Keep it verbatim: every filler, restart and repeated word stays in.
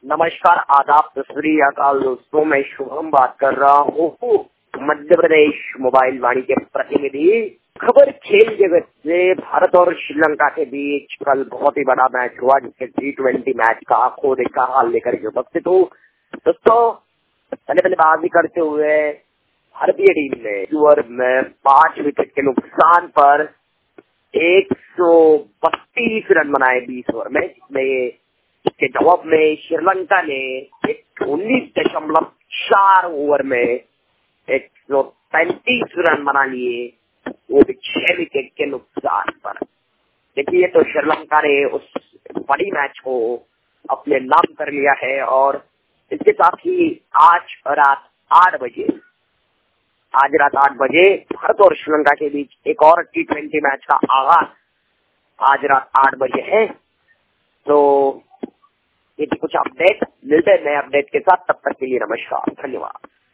नमस्कार, आदाब, सत श्री अकाल दोस्तों। मैं शुभम बात कर रहा हूँ, मध्य प्रदेश मोबाइल वाणी के प्रतिनिधि। खबर खेल जगत से भारत और श्रीलंका के बीच कल बहुत ही बड़ा मैच हुआ, जिसके टी ट्वेंटी मैच का आंखों देखा हाल लेकर के उपस्थित हूँ। दोस्तों, पहले पहले बाजी करते हुए भारतीय टीम ने ओवर में पांच विकेट के नुकसान पर एक सौ बत्तीस रन बनाए बीस ओवर में, जिसमें इसके जवाब में श्रीलंका ने एक उन्नीस दशमलव चार ओवर में एक सौ पैंतीस रन बना लिए, वो भी छह विकेट के नुकसान पर। देखिए, तो श्रीलंका ने उस बड़ी मैच को अपने नाम कर लिया है। और इसके साथ ही आज रात आठ बजे आज रात आठ बजे भारत और श्रीलंका के बीच एक और टी ट्वेंटी मैच का आगाज आज रात आठ बजे है। तो ये कुछ अपडेट मिलते हैं नए अपडेट के साथ। तब तक के लिए नमस्कार, धन्यवाद।